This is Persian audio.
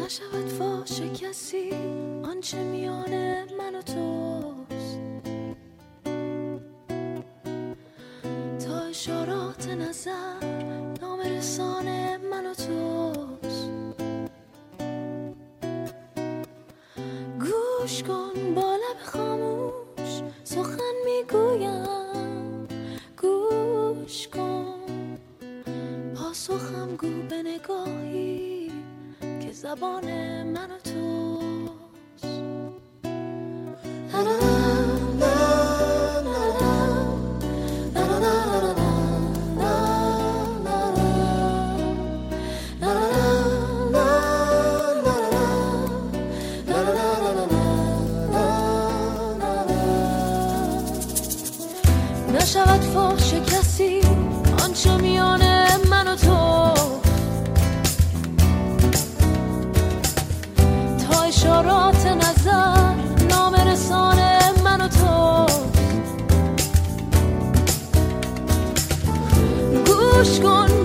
نشود فاش کسی آنچه میان من و توست، تا اشارات نظر نام رسان من و توست. گوش کن با لب خاموش سخن میگویم، گوش کن پاسخم گو به نگاهی که زبان من و توست. نشود فاش کسی آنچه میان من و تو، تا اشارات نظر نام رسان من و تو. گوش کن